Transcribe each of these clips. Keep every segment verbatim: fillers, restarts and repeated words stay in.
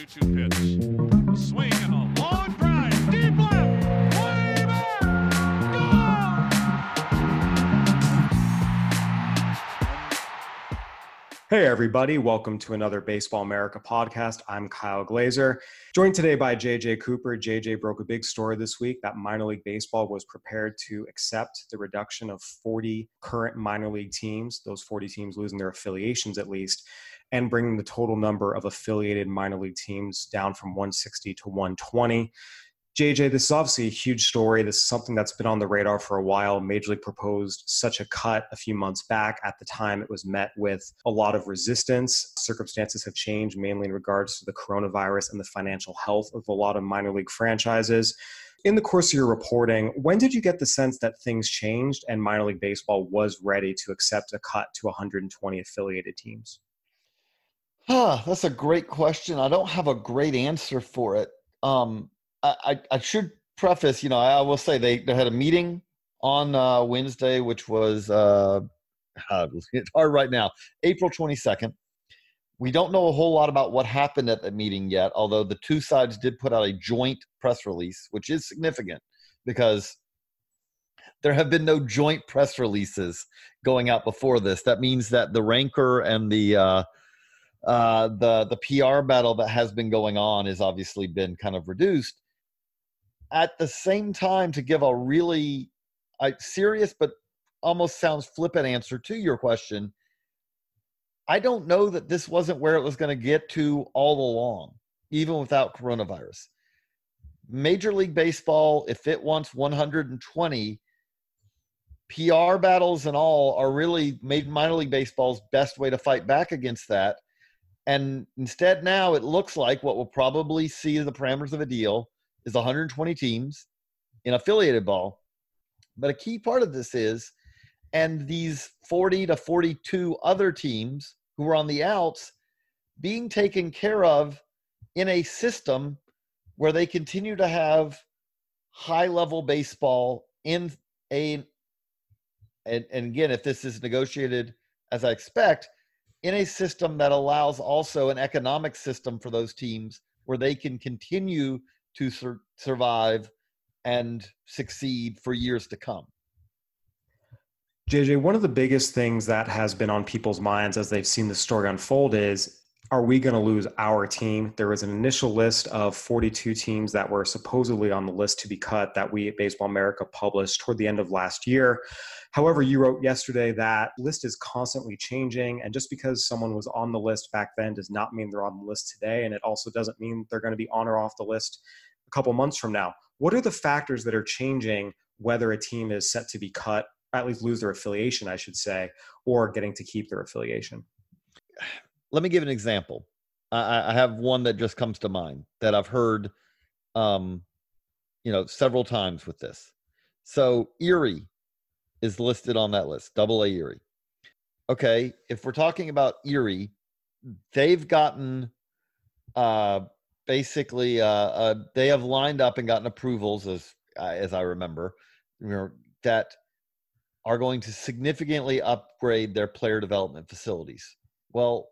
two pitch. A swing and a long drive. Deep left. Way back. Gone! Hey, everybody. Welcome to another Baseball America podcast. I'm Kyle Glazer, joined today by J J Cooper. J J broke a big story this week that minor league baseball was prepared to accept the reduction of forty current minor league teams, those forty teams losing their affiliations at least, and bringing the total number of affiliated minor league teams down from one sixty to one twenty. J J, this is obviously a huge story. This is something that's been on the radar for a while. Major League proposed such a cut a few months back. At the time, it was met with a lot of resistance. Circumstances have changed, mainly in regards to the coronavirus and the financial health of a lot of minor league franchises. In the course of your reporting, when did you get the sense that things changed and minor league baseball was ready to accept a cut to one hundred twenty affiliated teams? Huh, that's a great question. I don't have a great answer for it. Um, I, I should preface, you know, I will say they, they had a meeting on uh, Wednesday, which was, uh, it's hard right now, April twenty-second. We don't know a whole lot about what happened at the meeting yet, although the two sides did put out a joint press release, which is significant because there have been no joint press releases going out before this. That means that the rancor and the uh, uh, the the P R battle that has been going on has obviously been kind of reduced. At the same time, to give a really uh, serious but almost sounds flippant answer to your question, I don't know that this wasn't where it was going to get to all along, even without coronavirus. Major League Baseball, if it wants one hundred twenty, P R battles and all are really made minor league baseball's best way to fight back against that. And instead now it looks like what we'll probably see as the parameters of a deal is one hundred twenty teams in affiliated ball. But a key part of this is, and these forty to forty-two other teams who are on the outs being taken care of in a system where they continue to have high-level baseball in a, and, and again, if this is negotiated as I expect, in a system that allows also an economic system for those teams where they can continue to sur- survive and succeed for years to come. J J, one of the biggest things that has been on people's minds as they've seen the story unfold is, are we going to lose our team? There was an initial list of forty-two teams that were supposedly on the list to be cut that we at Baseball America published toward the end of last year. However, you wrote yesterday that list is constantly changing, and just because someone was on the list back then does not mean they're on the list today, and it also doesn't mean they're going to be on or off the list a couple months from now. What are the factors that are changing whether a team is set to be cut, or at least lose their affiliation, I should say, or getting to keep their affiliation? Let me give an example. I, I have one that just comes to mind that I've heard, um, you know, several times with this. So Erie is listed on that list, double A Erie. Okay, if we're talking about Erie, they've gotten uh, basically, uh, uh, they have lined up and gotten approvals, as as I remember, you know, that are going to significantly upgrade their player development facilities. Well,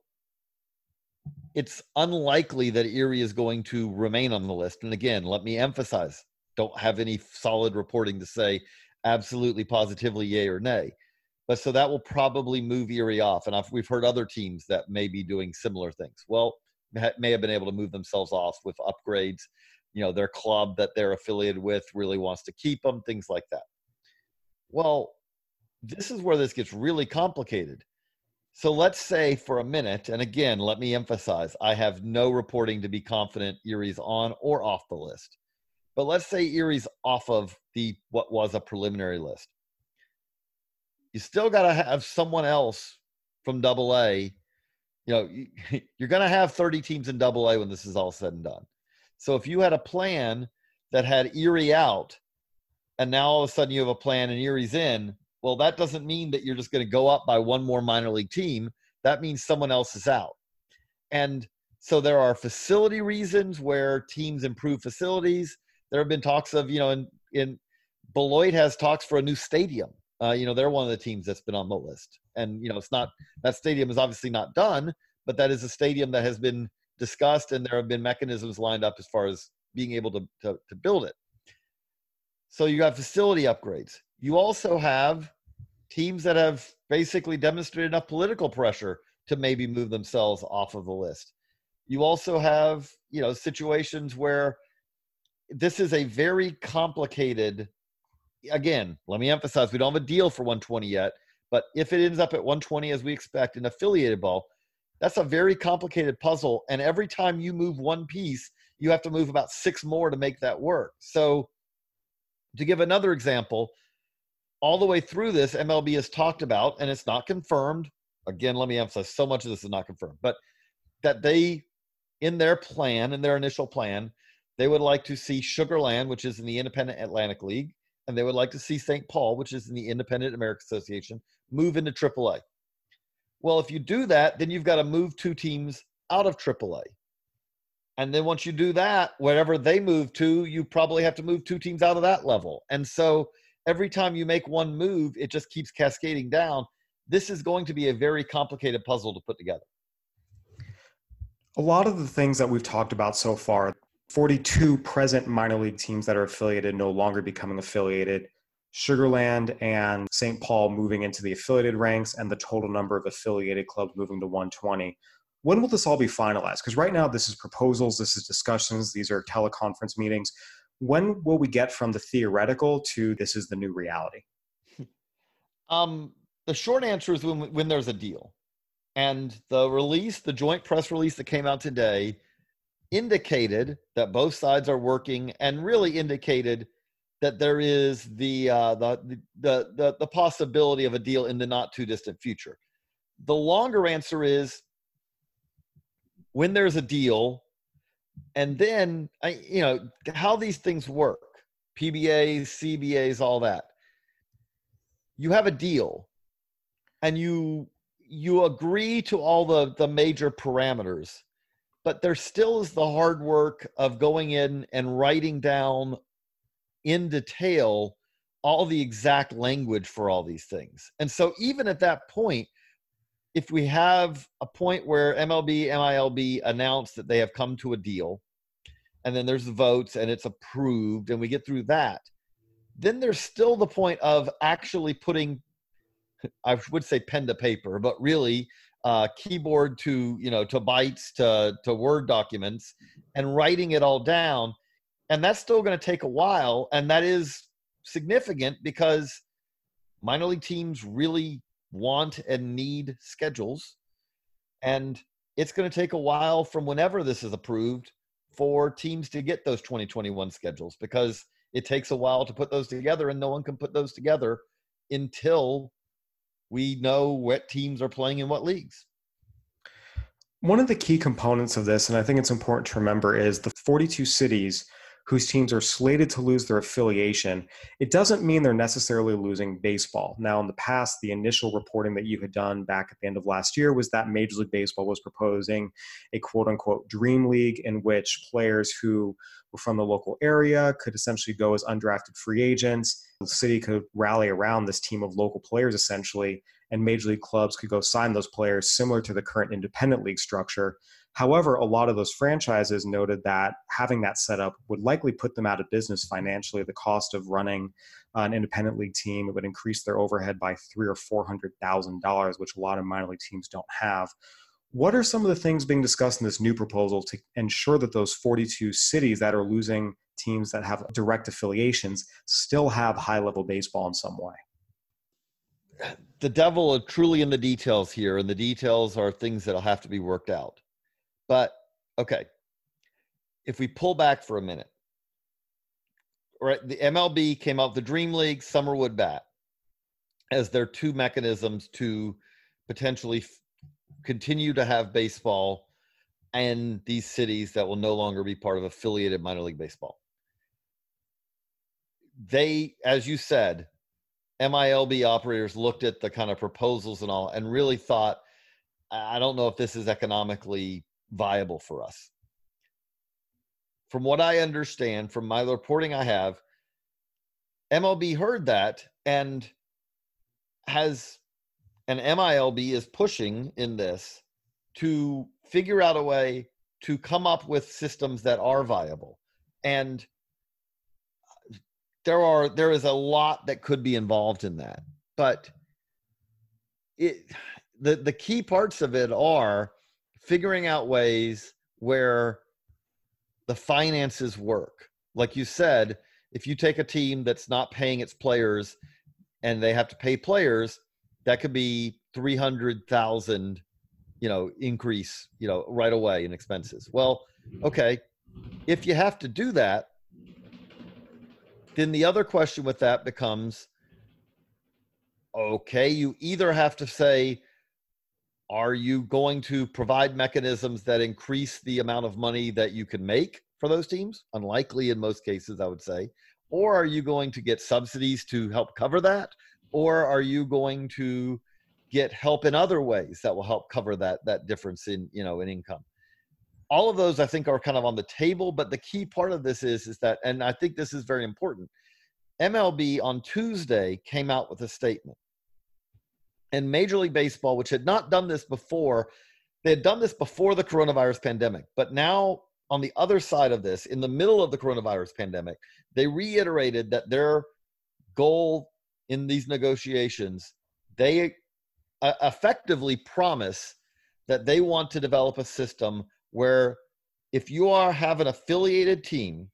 it's unlikely that Erie is going to remain on the list. And again, let me emphasize, don't have any solid reporting to say absolutely positively yay or nay. But so that will probably move Erie off. And I've, we've heard other teams that may be doing similar things. Well, may have been able to move themselves off with upgrades. You know, their club that they're affiliated with really wants to keep them, things like that. Well, this is where this gets really complicated. So let's say for a minute, and again, let me emphasize, I have no reporting to be confident Erie's on or off the list. But let's say Erie's off of the what was a preliminary list. You still got to have someone else from double A. You know, you're going to have thirty teams in double A when this is all said and done. So if you had a plan that had Erie out, and now all of a sudden you have a plan and Erie's in, well, that doesn't mean that you're just going to go up by one more minor league team. That means someone else is out. And so there are facility reasons where teams improve facilities. There have been talks of, you know, in, in Beloit has talks for a new stadium. Uh, you know, they're one of the teams that's been on the list. And, you know, it's not, that stadium is obviously not done, but that is a stadium that has been discussed, and there have been mechanisms lined up as far as being able to, to, to build it. So you have facility upgrades. You also have teams that have basically demonstrated enough political pressure to maybe move themselves off of the list. You also have, you know, situations where this is a very complicated, again, let me emphasize, we don't have a deal for one twenty yet, but if it ends up at one twenty as we expect in affiliated ball, that's a very complicated puzzle. And every time you move one piece, you have to move about six more to make that work. So to give another example, all the way through this, M L B has talked about, and it's not confirmed, again, let me emphasize, so much of this is not confirmed, but that they, in their plan, in their initial plan, they would like to see Sugar Land, which is in the Independent Atlantic League, and they would like to see Saint Paul, which is in the Independent American Association, move into triple A. Well, if you do that, then you've got to move two teams out of triple A. And then once you do that, wherever they move to, you probably have to move two teams out of that level. And so every time you make one move, it just keeps cascading down. This is going to be a very complicated puzzle to put together. A lot of the things that we've talked about so far, forty-two present minor league teams that are affiliated no longer becoming affiliated, Sugar Land and Saint Paul moving into the affiliated ranks, and the total number of affiliated clubs moving to one twenty. When will this all be finalized? Because right now this is proposals, this is discussions, these are teleconference meetings. When will we get from the theoretical to this is the new reality? Um, the short answer is when, when there's a deal. And the release, the joint press release that came out today, indicated that both sides are working, and really indicated that there is the, uh, the, the, the, the possibility of a deal in the not too distant future. The longer answer is when there's a deal, and then, I, you know, how these things work, P B As, C B As, all that. You have a deal, and you you agree to all the, the major parameters, but there still is the hard work of going in and writing down in detail all the exact language for all these things. And so even at that point, if we have a point where M L B, M I L B announce that they have come to a deal, and then there's the votes and it's approved and we get through that, then there's still the point of actually putting, I would say pen to paper, but really uh, keyboard to, you know, to bytes, to, to Word documents, and writing it all down. And that's still going to take a while. And that is significant because minor league teams really want and need schedules. And it's going to take a while from whenever this is approved for teams to get those twenty twenty-one schedules, because it takes a while to put those together, and no one can put those together until we know what teams are playing in what leagues. One of the key components of this, and I think it's important to remember, is the forty-two cities whose teams are slated to lose their affiliation. It doesn't mean they're necessarily losing baseball. Now, in the past, the initial reporting that you had done back at the end of last year was that Major League Baseball was proposing a quote-unquote dream league in which players who were from the local area could essentially go as undrafted free agents. The city could rally around this team of local players, essentially, and major league clubs could go sign those players, similar to the current independent league structure. However, a lot of those franchises noted that having that set up would likely put them out of business financially. The cost of running an independent league team, it would increase their overhead by three or four hundred thousand dollars, which a lot of minor league teams don't have. What are some of the things being discussed in this new proposal to ensure that those forty-two cities that are losing teams that have direct affiliations still have high-level baseball in some way? The devil is truly in the details here, and the details are things that'll have to be worked out. But, okay, if we pull back for a minute, right, the M L B came out with the Dream League, Summerwood Bat as their two mechanisms to potentially f- continue to have baseball in these cities that will no longer be part of affiliated minor league baseball. They, as you said, M I L B operators looked at the kind of proposals and all and really thought, I don't know if this is economically viable for us. From what I understand, from my reporting I have, M L B heard that and has, and M I L B is pushing in this to figure out a way to come up with systems that are viable. And there are there is a lot that could be involved in that. But it the the key parts of it are figuring out ways where the finances work. Like you said, if you take a team that's not paying its players and they have to pay players, that could be three hundred thousand, you know, increase, you know, right away in expenses. Well, okay, if you have to do that, then the other question with that becomes, okay, you either have to say, are you going to provide mechanisms that increase the amount of money that you can make for those teams? Unlikely in most cases, I would say. Or are you going to get subsidies to help cover that? Or are you going to get help in other ways that will help cover that, that difference in, you know, in income? All of those, I think, are kind of on the table. But the key part of this is, is that, and I think this is very important, M L B on Tuesday came out with a statement. And Major League Baseball, which had not done this before, they had done this before the coronavirus pandemic. But now on the other side of this, in the middle of the coronavirus pandemic, they reiterated that their goal in these negotiations, they uh, effectively promise that they want to develop a system where if you are have an affiliated team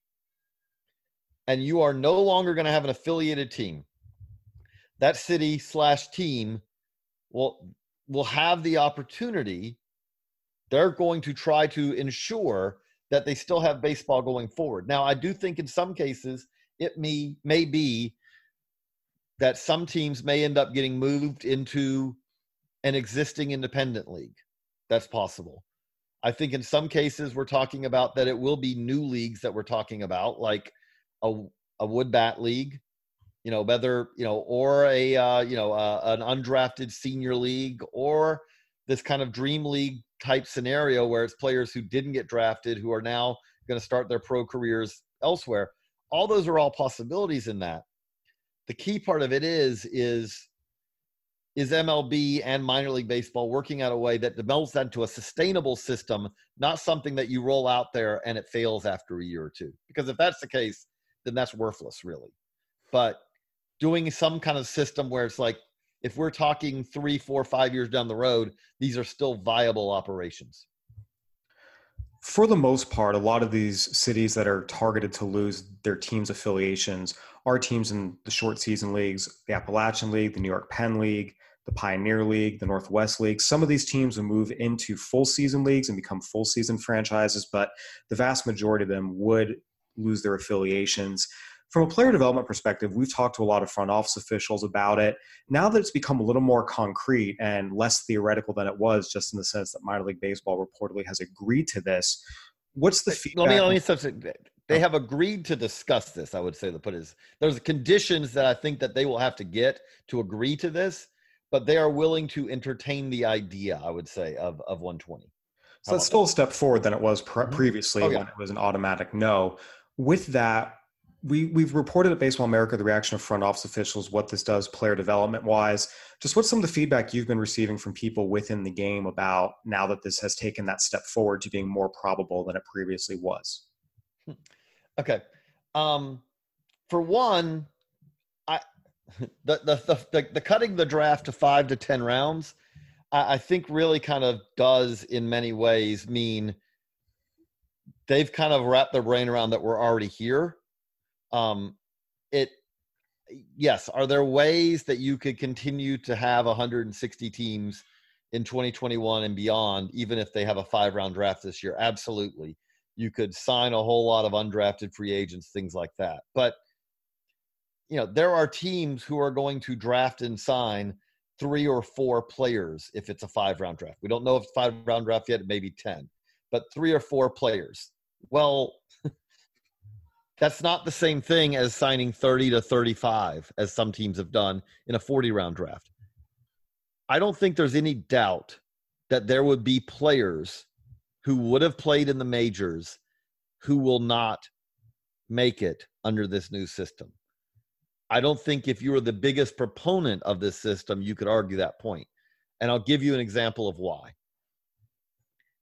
and you are no longer going to have an affiliated team, that city slash team will will have the opportunity. They're going to try to ensure that they still have baseball going forward. Now, I do think in some cases it may may be that some teams may end up getting moved into an existing independent league. That's possible. I think in some cases we're talking about that it will be new leagues that we're talking about, like a, a wood bat league, you know, whether, you know, or a, uh, you know, uh, an undrafted senior league, or this kind of dream league type scenario where it's players who didn't get drafted who are now going to start their pro careers elsewhere. All those are all possibilities in that. The key part of it is, is, is M L B and minor league baseball working out a way that develops that into a sustainable system, not something that you roll out there and it fails after a year or two. Because if that's the case, then that's worthless, really. But doing some kind of system where it's like, if we're talking three, four, five years down the road, these are still viable operations. For the most part, a lot of these cities that are targeted to lose their teams' affiliations are teams in the short season leagues, the Appalachian League, the New York Penn League, the Pioneer League, the Northwest League. Some of these teams will move into full season leagues and become full season franchises, but the vast majority of them would lose their affiliations. From a player development perspective, we've talked to a lot of front office officials about it. Now that it's become a little more concrete and less theoretical than it was, just in the sense that minor league baseball reportedly has agreed to this, what's the feedback? Let me, let me substitute. They have agreed to discuss this, I would say, to put is there's conditions that I think that they will have to get to agree to this, but they are willing to entertain the idea, I would say, of, of one twenty. So that's still that? a step forward than it was pre- previously oh, yeah. when it was an automatic no. With that, We, we've reported at Baseball America the reaction of front office officials, what this does player development-wise. Just what's some of the feedback you've been receiving from people within the game about now that this has taken that step forward to being more probable than it previously was? Okay. Um, for one, I the, the the the the cutting the draft to five to ten rounds, I, I think really kind of does in many ways mean they've kind of wrapped their brain around that we're already here. Um, it, yes. Are there ways that you could continue to have one hundred sixty teams in twenty twenty-one and beyond, even if they have a five round draft this year? Absolutely. You could sign a whole lot of undrafted free agents, things like that. But, you know, there are teams who are going to draft and sign three or four players if it's a five round draft. We don't know if it's a five round draft yet, maybe ten, but three or four players. Well, that's not the same thing as signing thirty to thirty-five, as some teams have done in a forty round draft. I don't think there's any doubt that there would be players who would have played in the majors who will not make it under this new system. I don't think if you were the biggest proponent of this system, you could argue that point. And I'll give you an example of why.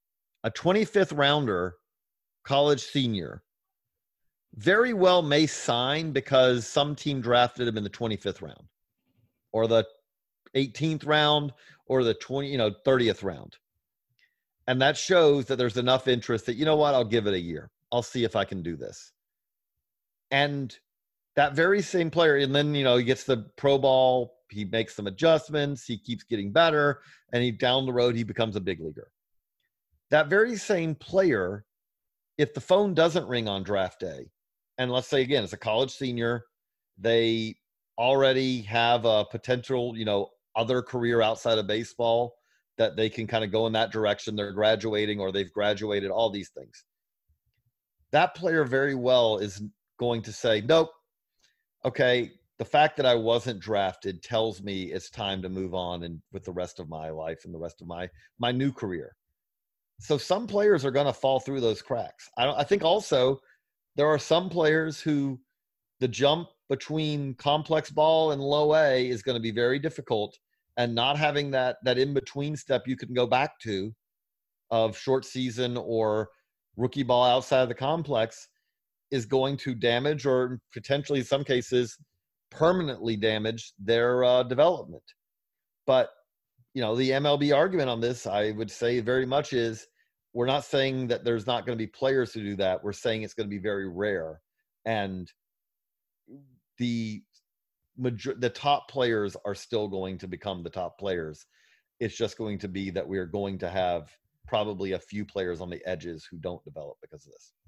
a twenty-fifth rounder, college senior, very well may sign because some team drafted him in the twenty-fifth round or the eighteenth round or the twenty, you know, thirtieth round. And that shows that there's enough interest that, you know what, I'll give it a year. I'll see if I can do this. And that very same player, and then, you know, he gets the pro ball, he makes some adjustments, he keeps getting better, and he down the road, he becomes a big leaguer. That very same player, if the phone doesn't ring on draft day, and let's say, again, it's a college senior, they already have a potential, you know, other career outside of baseball that they can kind of go in that direction. They're graduating or they've graduated, all these things. That player very well is going to say, nope, okay, the fact that I wasn't drafted tells me it's time to move on and with the rest of my life and the rest of my my new career. So some players are going to fall through those cracks. I don't, I think also there are some players who the jump between complex ball and low A is going to be very difficult, and not having that that in-between step you can go back to of short season or rookie ball outside of the complex is going to damage, or potentially in some cases permanently damage, their uh, development. But, you know, the M L B argument on this, I would say very much is, we're not saying that there's not going to be players who do that. We're saying it's going to be very rare. And the major, the top players are still going to become the top players. It's just going to be that we're going to have probably a few players on the edges who don't develop because of this.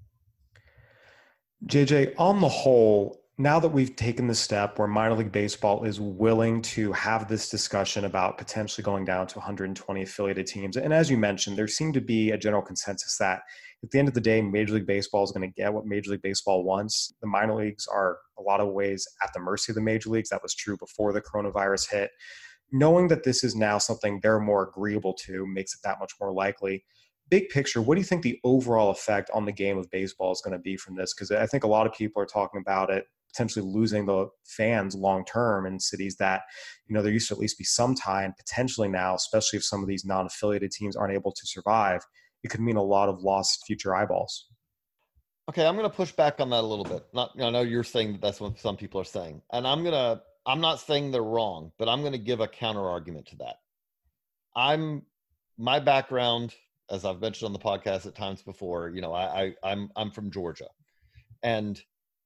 J J, on the whole, now that we've taken the step where minor league baseball is willing to have this discussion about potentially going down to one hundred twenty affiliated teams, and as you mentioned, there seemed to be a general consensus that at the end of the day, Major League Baseball is going to get what Major League Baseball wants. The minor leagues are a lot of ways at the mercy of the major leagues. That was true before the coronavirus hit. Knowing that this is now something they're more agreeable to makes it that much more likely. Big picture, what do you think the overall effect on the game of baseball is going to be from this? Because I think a lot of people are talking about it potentially losing the fans long term in cities that, you know, there used to at least be some tie, and potentially now, especially if some of these non-affiliated teams aren't able to survive, it could mean a lot of lost future eyeballs. Okay, I'm going to push back on that a little bit. Not, I know you're saying that that's what some people are saying, and I'm going to. I'm not saying they're wrong, but I'm going to give a counter argument to that. I'm my background, as I've mentioned on the podcast at times before, you know, I, I I'm I'm from Georgia, and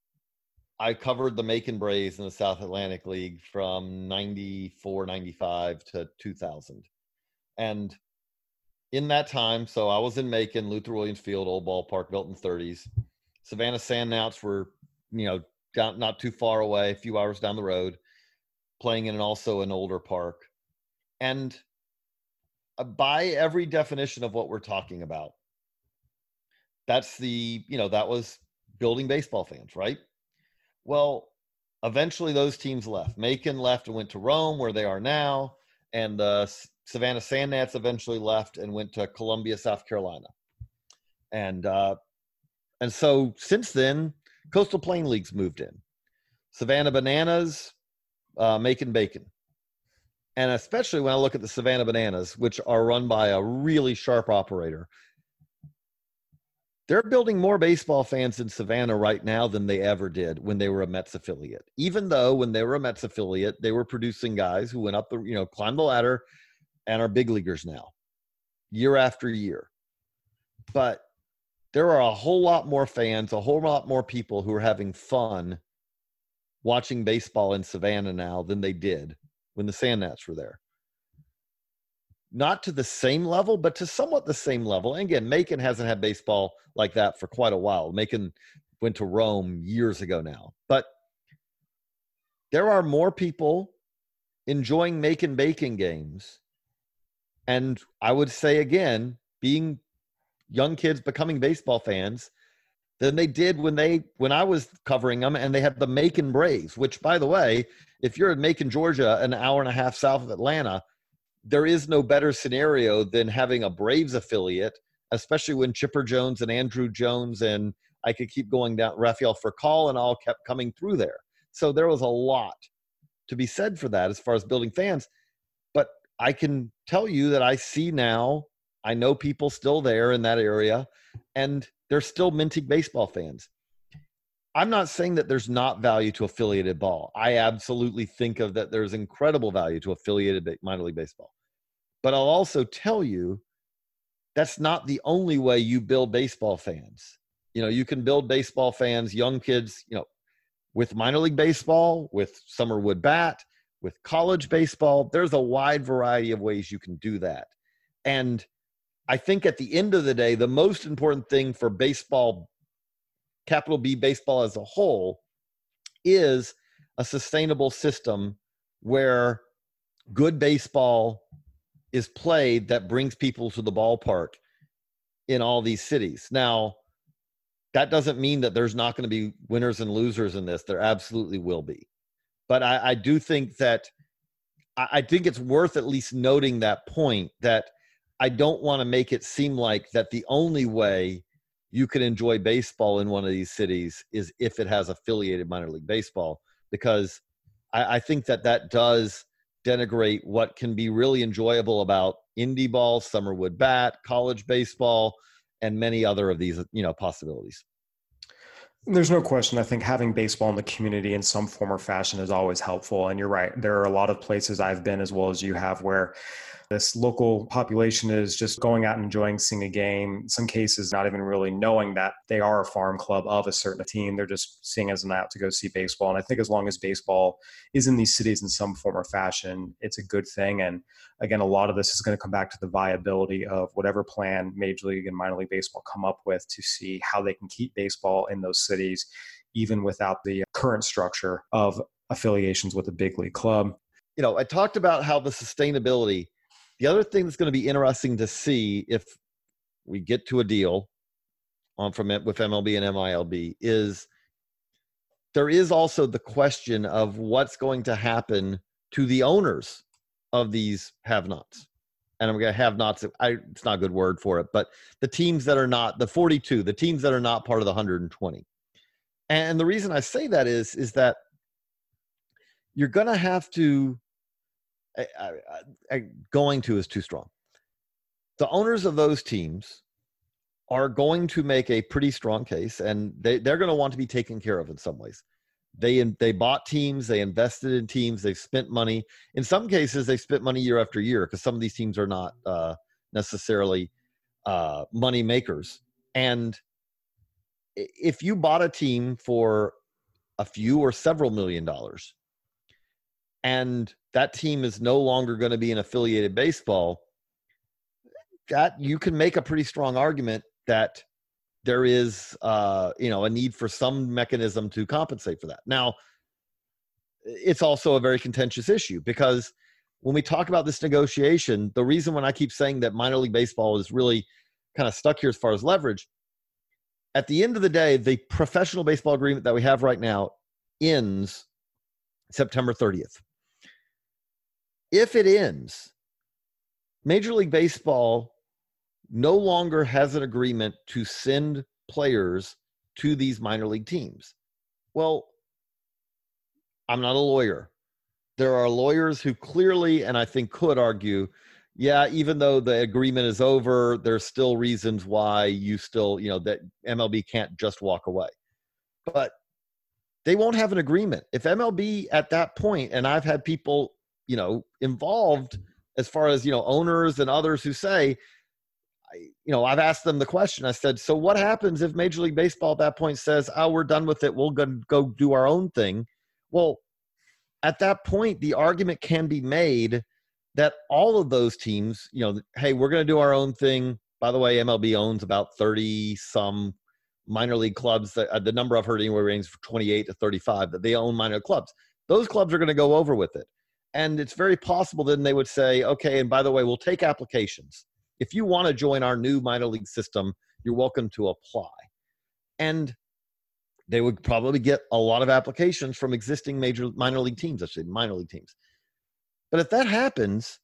I covered the Macon Braves in the South Atlantic League from ninety-four, ninety-five to two thousand. And in that time, so I was in Macon, Luther Williams Field, old ballpark, built in the thirties. Savannah Sandknauts were, you know, down, not too far away, a few hours down the road, playing in an, also an older park. And by every definition of what we're talking about, that's the, you know, that was building baseball fans, right? Well, eventually those teams left. Macon left and went to Rome, where they are now, and the Savannah Sandknauts eventually left and went to Columbia, South Carolina. And uh, and so since then, Coastal Plain Leagues moved in. Savannah Bananas, uh, Macon Bacon. And especially when I look at the Savannah Bananas, which are run by a really sharp operator, they're building more baseball fans in Savannah right now than they ever did when they were a Mets affiliate. Even though when they were a Mets affiliate, they were producing guys who went up the, you know, climbed the ladder and are big leaguers now, year after year. But there are a whole lot more fans, a whole lot more people who are having fun watching baseball in Savannah now than they did when the Sandknauts were there. Not to the same level, but to somewhat the same level. And again, Macon hasn't had baseball like that for quite a while. Macon went to Rome years ago now. But there are more people enjoying Macon Bacon games. And I would say, again, being young kids becoming baseball fans than they did when they when I was covering them, and they had the Macon Braves, which, by the way, if you're in Macon, Georgia, an hour and a half south of Atlanta, there is no better scenario than having a Braves affiliate, especially when Chipper Jones and Andrew Jones, and I could keep going down, Rafael Furcal and all kept coming through there. So there was a lot to be said for that as far as building fans. But I can tell you that I see now, I know people still there in that area, and they're still minting baseball fans. I'm not saying that there's not value to affiliated ball. I absolutely think of that there's incredible value to affiliated minor league baseball. But I'll also tell you that's not the only way you build baseball fans. You know, you can build baseball fans, young kids, you know, with minor league baseball, with summer wood bat, with college baseball. There's a wide variety of ways you can do that. And I think at the end of the day, the most important thing for baseball, capital B baseball as a whole, is a sustainable system where good baseball is played that brings people to the ballpark in all these cities. Now, that doesn't mean that there's not going to be winners and losers in this. There absolutely will be. But I, I do think that I, I think it's worth at least noting that point, that I don't want to make it seem like that the only way you can enjoy baseball in one of these cities is if it has affiliated minor league baseball, because I, I think that that does denigrate what can be really enjoyable about indie ball, summer wood bat, college baseball, and many other of these, you know, possibilities. There's no question. I think having baseball in the community in some form or fashion is always helpful. And you're right. There are a lot of places I've been, as well as you have, where this local population is just going out and enjoying seeing a game. In some cases, not even really knowing that they are a farm club of a certain team. They're just seeing as an out to go see baseball. And I think as long as baseball is in these cities in some form or fashion, it's a good thing. And again, a lot of this is going to come back to the viability of whatever plan Major League and minor league baseball come up with to see how they can keep baseball in those cities, even without the current structure of affiliations with a big league club. You know, I talked about how the sustainability. The other thing that's going to be interesting to see if we get to a deal on from it with M L B and M I L B is there is also the question of what's going to happen to the owners of these have-nots. And I'm going to have-nots. I, it's not a good word for it, but the teams that are not, the forty-two, the teams that are not part of the one hundred twenty. And the reason I say that is, is that you're going to have to, I, I, I, going to is too strong. The owners of those teams are going to make a pretty strong case, and they, they're going to want to be taken care of in some ways. They they bought teams, they invested in teams, they've spent money. In some cases, they spent money year after year because some of these teams are not uh, necessarily uh, money makers. And if you bought a team for a few or several million dollars, and that team is no longer going to be in affiliated baseball, that you can make a pretty strong argument that there is, uh, you know, a need for some mechanism to compensate for that. Now, it's also a very contentious issue because when we talk about this negotiation, the reason when I keep saying that minor league baseball is really kind of stuck here as far as leverage, at the end of the day, the professional baseball agreement that we have right now ends September thirtieth. If it ends, Major League Baseball no longer has an agreement to send players to these minor league teams. Well, I'm not a lawyer. There are lawyers who clearly, and I think could argue, yeah, even though the agreement is over, there's still reasons why you still, you know, that M L B can't just walk away. But they won't have an agreement. If M L B at that point, and I've had people, you know, involved as far as, you know, owners and others who say, you know, I've asked them the question. I said, so what happens if Major League Baseball at that point says, oh, we're done with it, we'll go, go do our own thing? Well, at that point, the argument can be made that all of those teams, you know, hey, we're going to do our own thing. By the way, M L B owns about thirty some minor league clubs. That, the number I've heard anywhere ranges from twenty-eight to thirty-five that they own minor clubs. Those clubs are going to go over with it. And it's very possible then they would say, okay, and by the way, we'll take applications. If you want to join our new minor league system, you're welcome to apply. And they would probably get a lot of applications from existing major minor league teams, I should say minor league teams. But if that happens,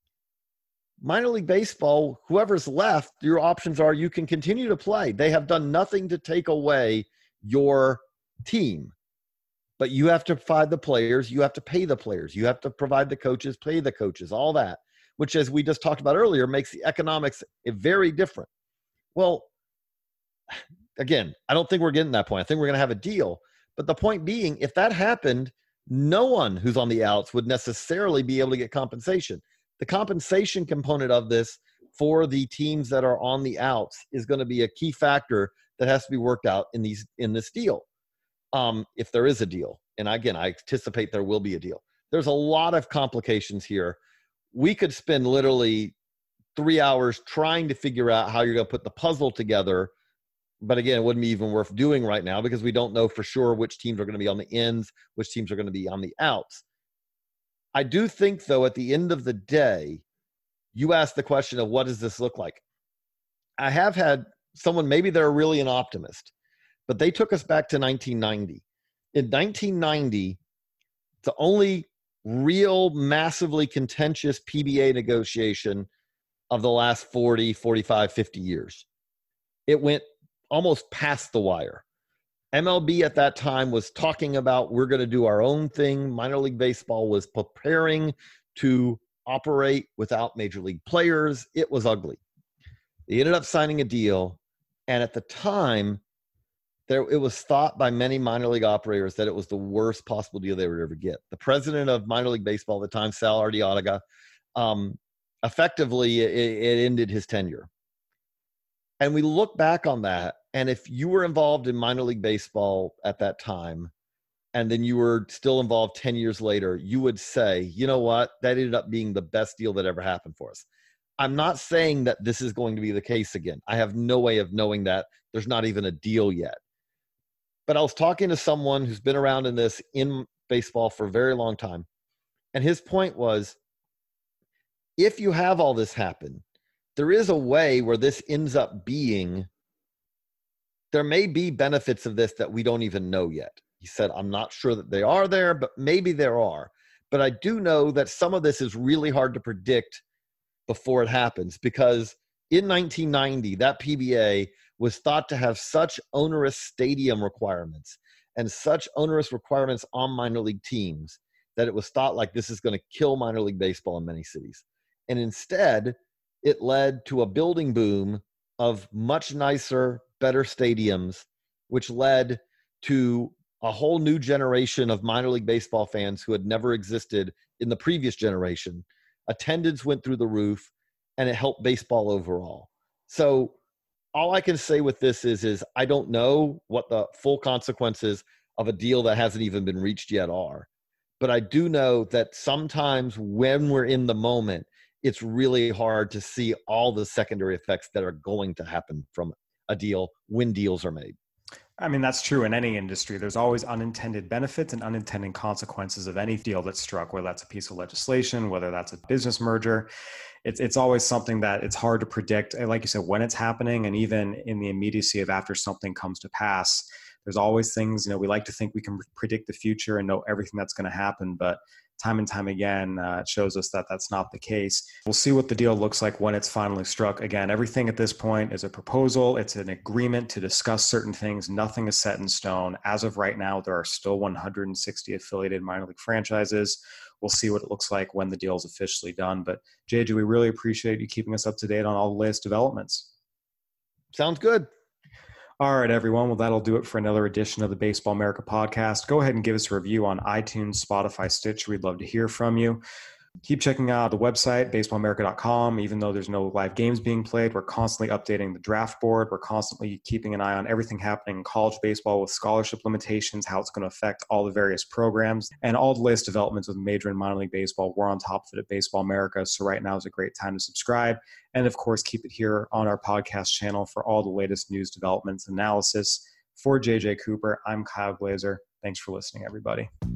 minor league baseball, whoever's left, your options are you can continue to play. They have done nothing to take away your team. But you have to provide the players, you have to pay the players, you have to provide the coaches, pay the coaches, all that, which, as we just talked about earlier, makes the economics very different. Well, again, I don't think we're getting to that point. I think we're going to have a deal. But the point being, if that happened, no one who's on the outs would necessarily be able to get compensation. The compensation component of this for the teams that are on the outs is going to be a key factor that has to be worked out in these in this deal, um, if there is a deal. And again, I anticipate there will be a deal. There's a lot of complications here. We could spend literally three hours trying to figure out how you're going to put the puzzle together. But again, it wouldn't be even worth doing right now because we don't know for sure which teams are going to be on the ends, which teams are going to be on the outs. I do think, though, at the end of the day, you asked the question of what does this look like? I have had someone, maybe they're really an optimist, but they took us back to nineteen ninety. In nineteen ninety, the only real massively contentious P B A negotiation of the last forty, forty-five, fifty years. It went almost past the wire. M L B at that time was talking about we're going to do our own thing. Minor League Baseball was preparing to operate without major league players. It was ugly. They ended up signing a deal, and at the time, there it was thought by many minor league operators that it was the worst possible deal they would ever get. The president of minor league baseball at the time, Sal Arteaga, um, effectively it, it ended his tenure. And we look back on that, and if you were involved in minor league baseball at that time, and then you were still involved ten years later, you would say, you know what, that ended up being the best deal that ever happened for us. I'm not saying that this is going to be the case again. I have no way of knowing that. There's not even a deal yet. But I was talking to someone who's been around in this in baseball for a very long time, and his point was, if you have all this happen, there is a way where this ends up being, there may be benefits of this that we don't even know yet. He said, I'm not sure that they are there, but maybe there are. But I do know that some of this is really hard to predict before it happens, because in nineteen ninety, that P B A was thought to have such onerous stadium requirements and such onerous requirements on minor league teams that it was thought like this is going to kill minor league baseball in many cities. And instead, it led to a building boom of much nicer, better stadiums, which led to a whole new generation of minor league baseball fans who had never existed in the previous generation. Attendance went through the roof, and it helped baseball overall. So all I can say with this is, is I don't know what the full consequences of a deal that hasn't even been reached yet are. But I do know that sometimes when we're in the moment, it's really hard to see all the secondary effects that are going to happen from a deal when deals are made. I mean, that's true in any industry. There's always unintended benefits and unintended consequences of any deal that's struck, whether that's a piece of legislation, whether that's a business merger. It's it's always something that it's hard to predict, like you said, when it's happening, and even in the immediacy of after something comes to pass. There's always things, you know, we like to think we can predict the future and know everything that's going to happen, but time and time again, uh, it shows us that that's not the case. We'll see what the deal looks like when it's finally struck. Again, everything at this point is a proposal. It's an agreement to discuss certain things. Nothing is set in stone. As of right now, there are still one hundred sixty affiliated minor league franchises. We'll see what it looks like when the deal is officially done. But J J, we really appreciate you keeping us up to date on all the latest developments. Sounds good. All right, everyone. Well, that'll do it for another edition of the Baseball America podcast. Go ahead and give us a review on iTunes, Spotify, Stitcher. We'd love to hear from you. Keep checking out the website, baseball america dot com. Even though there's no live games being played, we're constantly updating the draft board. We're constantly keeping an eye on everything happening in college baseball with scholarship limitations, how it's going to affect all the various programs, and all the latest developments with major and minor league baseball. We're on top of it at Baseball America, so right now is a great time to subscribe. And, of course, keep it here on our podcast channel for all the latest news, developments, analysis. For J J Cooper, I'm Kyle Glaser. Thanks for listening, everybody.